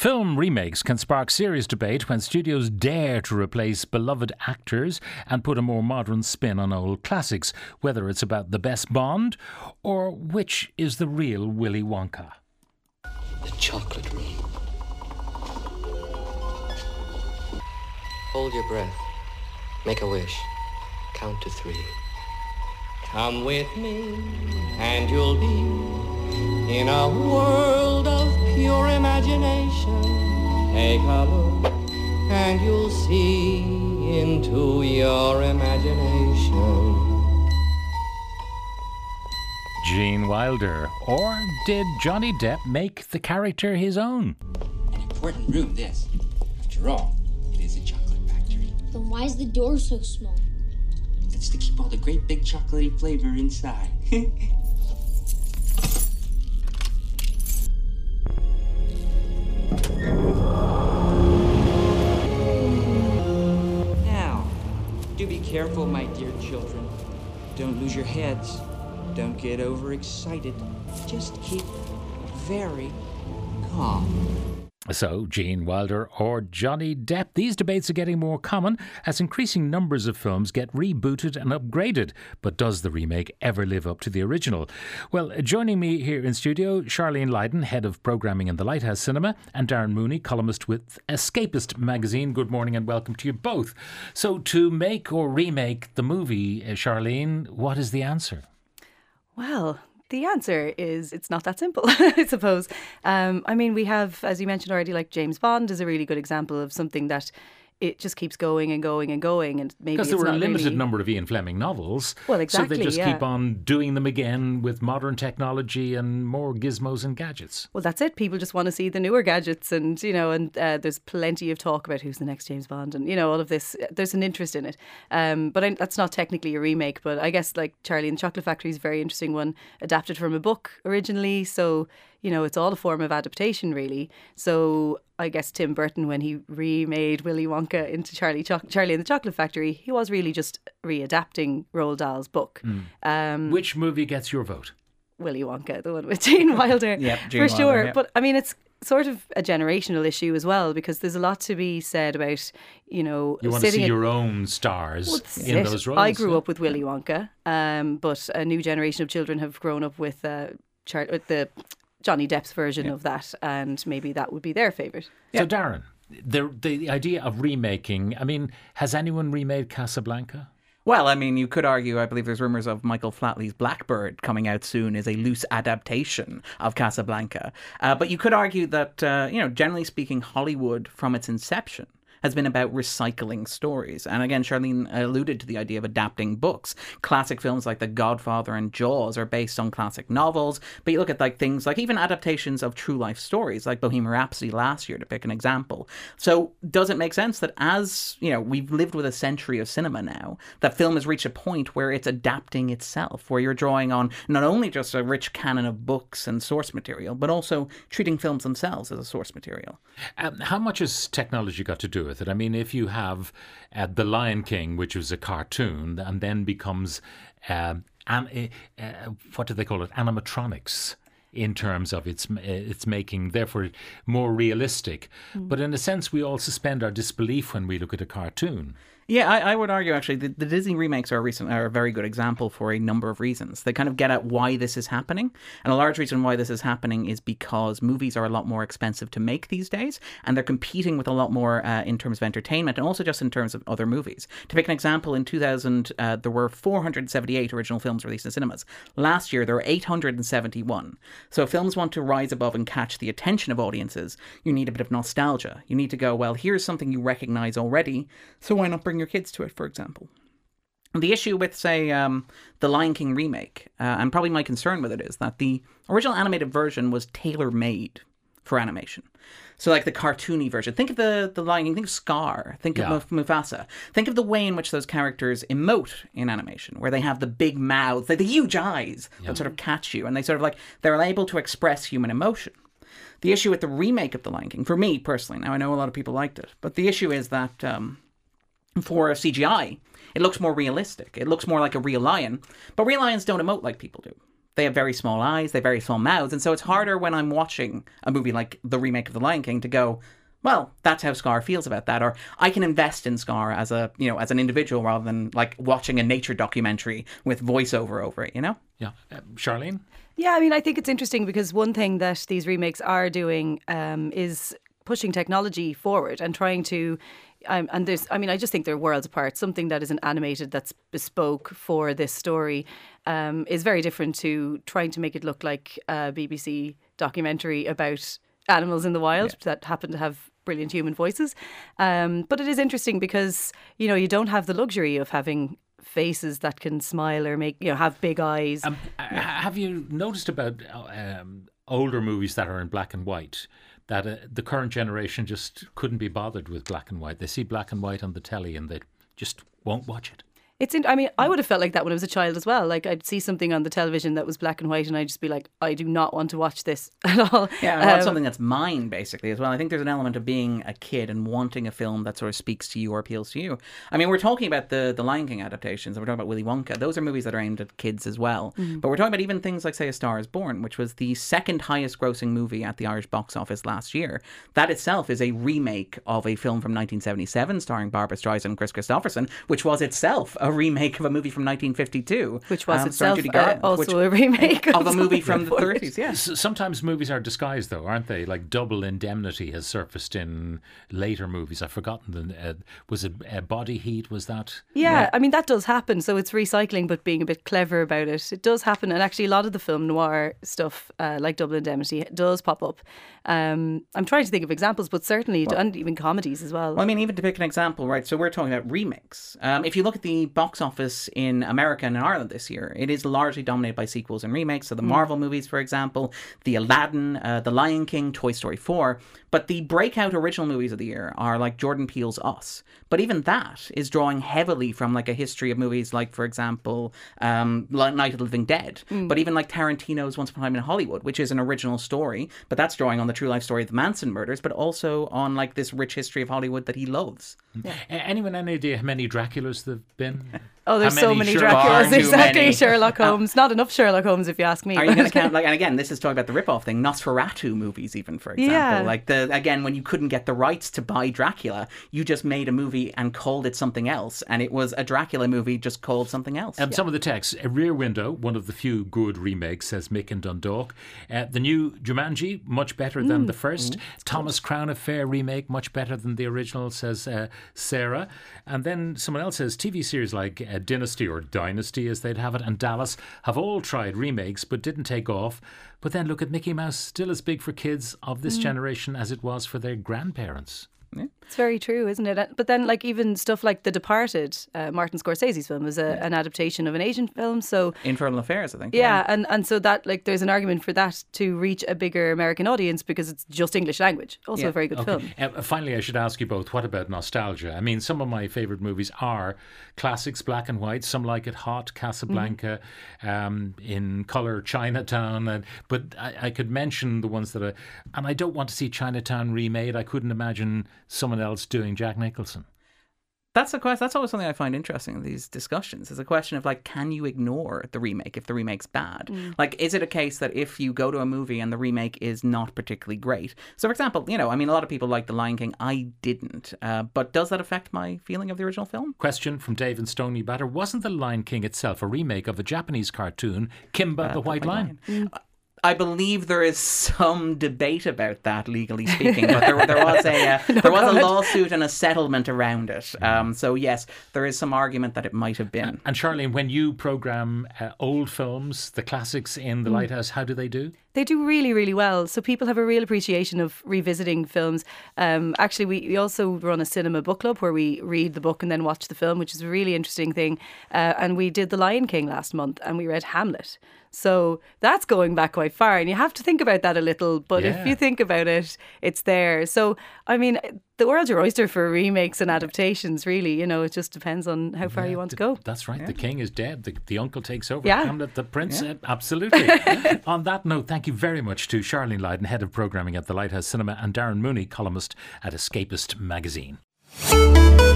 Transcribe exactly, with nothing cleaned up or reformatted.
Film remakes can spark serious debate when studios dare to replace beloved actors and put a more modern spin on old classics, whether it's about the best Bond or which is the real Willy Wonka. The chocolate ring. Hold your breath. Make a wish. Count to three. Come with me, and you'll be in a world of pure imagination. Take a look, and you'll see into your imagination. Gene Wilder. Or did Johnny Depp make the character his own? An important room, this. After all, it is a chocolate factory. Then why is the door so small? It's to keep all the great big chocolatey flavor inside. Now, do be careful, my dear children. Don't lose your heads. Don't get overexcited. Just keep very calm. So, Gene Wilder or Johnny Depp? These debates are getting more common as increasing numbers of films get rebooted and upgraded. But does the remake ever live up to the original? Well, joining me here in studio, Charlene Lydon, Head of Programming in the Lighthouse Cinema, and Darren Mooney, columnist with Escapist magazine. Good morning and welcome to you both. So, to make or remake the movie, Charlene, what is the answer? Well, the answer is it's not that simple, I suppose. Um, I mean, we have, as you mentioned already, like James Bond is a really good example of something that it just keeps going and going and going, and maybe because there it's were a not limited really... number of Ian Fleming novels, well, exactly, so they just yeah. keep on doing them again with modern technology and more gizmos and gadgets. Well, that's it. People just want to see the newer gadgets, and you know, and uh, there's plenty of talk about who's the next James Bond, and you know, all of this. There's an interest in it, um, but I, that's not technically a remake. But I guess like Charlie and the Chocolate Factory is a very interesting one, adapted from a book originally, so. You know, it's all a form of adaptation, really. So I guess Tim Burton, when he remade Willy Wonka into Charlie Cho- Charlie and the Chocolate Factory, he was really just readapting Roald Dahl's book. Mm. Um, Which movie gets your vote? Willy Wonka, the one with Gene Wilder, yep, Gene for Wilder, sure. yep. But I mean, it's sort of a generational issue as well, because there's a lot to be said about, you know, you want to sitting see at, your own stars well, in it. those roles. I grew yeah. up with Willy Wonka, um, but a new generation of children have grown up with uh, Char- with the Johnny Depp's version yeah. of that, and maybe that would be their favourite. So, Yeah. Darren, the the idea of remaking, I mean, has anyone remade Casablanca? Well, I mean, you could argue, I believe there's rumours of Michael Flatley's Blackbird coming out soon is a loose adaptation of Casablanca. Uh, but you could argue that, uh, you know, generally speaking, Hollywood from its inception has been about recycling stories. And again, Charlene alluded to the idea of adapting books. Classic films like The Godfather and Jaws are based on classic novels, but you look at like things like even adaptations of true life stories, like Bohemian Rhapsody last year, to pick an example. So does it make sense that as, you know, we've lived with a century of cinema now, that film has reached a point where it's adapting itself, where you're drawing on not only just a rich canon of books and source material, but also treating films themselves as a source material? Um, how much has technology got to do with it? I mean, if you have uh, The Lion King, which was a cartoon, and then becomes, um, an, uh, what do they call it, animatronics, in terms of its uh, its making, therefore more realistic. Mm. But in a sense, we all suspend our disbelief when we look at a cartoon. Yeah, I, I would argue actually the, the Disney remakes are a, recent, are a very good example for a number of reasons. They kind of get at why this is happening. And a large reason why this is happening is because movies are a lot more expensive to make these days, and they're competing with a lot more uh, in terms of entertainment and also just in terms of other movies. To pick an example, in two thousand, uh, there were four hundred seventy-eight original films released in cinemas. Last year, there were eight hundred seventy-one. So if films want to rise above and catch the attention of audiences, you need a bit of nostalgia. You need to go, well, here's something you recognise already, so why not bring your kids to it, for example. The issue with, say, um, the Lion King remake, uh, and probably my concern with it, is that the original animated version was tailor-made for animation. So like the cartoony version. Think of the, the Lion King, think of Scar, think yeah. of Mufasa. Think of the way in which those characters emote in animation, where they have the big mouths, they have the huge eyes yeah. that sort of catch you, and they sort of like, they're able to express human emotion. The issue with the remake of The Lion King, for me personally, now I know a lot of people liked it, but the issue is that um, for C G I, it looks more realistic. It looks more like a real lion, but real lions don't emote like people do. they have very small eyes, they have very small mouths, and so it's harder when I'm watching a movie like the remake of The Lion King to go, well, that's how Scar feels about that, or I can invest in Scar as a, you know, as an individual rather than like watching a nature documentary with voiceover over it, you know? Yeah. Uh, Charlene? Yeah, I mean, I think it's interesting because one thing that these remakes are doing um, is pushing technology forward and trying to Um, and there's, I mean, I just think they're worlds apart. Something that isn't animated, that's bespoke for this story, um, is very different to trying to make it look like a B B C documentary about animals in the wild yeah. that happen to have brilliant human voices. Um, but it is interesting because, you know, you don't have the luxury of having faces that can smile or make, you know, have big eyes. Um, yeah. Have you noticed about um, older movies that are in black and white? That uh, the current generation just couldn't be bothered with black and white. They see black and white on the telly and they just won't watch it. It's in, I mean, I would have felt like that when I was a child as well. Like, I'd see something on the television that was black and white and I'd just be like, I do not want to watch this at all. Yeah, I want um, something that's mine, basically, as well. I think there's an element of being a kid and wanting a film that sort of speaks to you or appeals to you. I mean, we're talking about the, the Lion King adaptations, and we're talking about Willy Wonka. Those are movies that are aimed at kids as well. Mm-hmm. But we're talking about even things like, say, A Star is Born, which was the second highest grossing movie at the Irish box office last year. That itself is a remake of a film from nineteen seventy-seven starring Barbra Streisand and Chris Christopherson, which was itself a remake of a movie from nineteen fifty-two, which was um, itself Judy Garland, uh, also which, a remake of a movie from the thirties. Yeah. Sometimes movies are disguised, though, aren't they? Like Double Indemnity has surfaced in later movies. I've forgotten the uh, was it uh, Body Heat? Was that? Yeah, yeah, I mean that does happen. So it's recycling, but being a bit clever about it. It does happen, and actually a lot of the film noir stuff, uh, like Double Indemnity, does pop up. Um, I'm trying to think of examples, but certainly, well, and even comedies as well. Well, I mean, even to pick an example, right? So we're talking about remakes. Um, if you look at the box office in America and in Ireland this year, it is largely dominated by sequels and remakes. So the Marvel mm. movies, for example, the Aladdin, uh, the Lion King, Toy Story four. But the breakout original movies of the year are like Jordan Peele's Us. But even that is drawing heavily from like a history of movies like, for example, um, Night of the Living Dead. Mm. But even like Tarantino's Once Upon a Time in Hollywood, which is an original story, but that's drawing on the true life story of the Manson murders, but also on like this rich history of Hollywood that he loves. Yeah. Anyone any idea how many Draculas there've been? Oh, there's how so many Draculas. Exactly, many. Sherlock Holmes. Not enough Sherlock Holmes, if you ask me. Are you going to count, like, and again, this is talking about the rip-off thing, Nosferatu movies even, for example. Yeah. Like, the again, when you couldn't get the rights to buy Dracula, you just made a movie and called it something else, and it was a Dracula movie just called something else. Um, yeah. Some of the text, A Rear Window, one of the few good remakes, says Mick in Dundalk. Uh, the new Jumanji, much better than mm. the first. Mm. Thomas Crown Affair remake, much better than the original, says uh, Sarah. And then someone else says T V series like uh, Dynasty or Dynasty, as they'd have it, and Dallas have all tried remakes but didn't take off. But then look at Mickey Mouse, still as big for kids of this mm. generation as it was for their grandparents. Yeah. It's very true, isn't it? But then, like, even stuff like The Departed, uh, Martin Scorsese's film, is a, yeah. an adaptation of an Asian film. So Infernal Affairs, I think. Yeah, yeah, and and so that, like, there's an argument for that to reach a bigger American audience because it's just English language. Also, yeah. a very good okay. film. Uh, finally, I should ask you both: what about nostalgia? I mean, some of my favourite movies are classics, black and white. Some like it hot, Casablanca, mm-hmm. um, in colour, Chinatown. And but I, I could mention the ones that are, and I don't want to see Chinatown remade. I couldn't imagine someone else doing Jack Nicholson. That's a question. That's always something I find interesting in these discussions. Is a question of like, can you ignore the remake if the remake's bad? Mm. Like, is it a case that if you go to a movie and the remake is not particularly great? So, for example, you know, I mean, a lot of people like The Lion King. I didn't, uh, but does that affect my feeling of the original film? Question from Dave and Stony Batter: wasn't The Lion King itself a remake of a Japanese cartoon, Kimba uh, the White Lion? Lion. Mm. I believe there is some debate about that, legally speaking, but there, there was a uh, no, there was a lawsuit and a settlement around it. Um, so yes, there is some argument that it might have been. And Charlene, when you program uh, old films, the classics in the mm. Lighthouse, how do they do? They do really, really well. So people have a real appreciation of revisiting films. Um, actually, we, we also run a cinema book club where we read the book and then watch the film, which is a really interesting thing. Uh, and we did The Lion King last month and we read Hamlet. So that's going back quite far. And you have to think about that a little. But yeah. if you think about it, it's there. So, I mean, the world's your oyster for remakes and adaptations, really. You know, it just depends on how far yeah, you want the, to go. That's right. Yeah. The king is dead. The, the uncle takes over. Yeah. Hamlet, the prince. Yeah. Uh, absolutely. On that note, thank you very much to Charlene Lydon, Head of Programming at the Lighthouse Cinema, and Darren Mooney, columnist at Escapist magazine.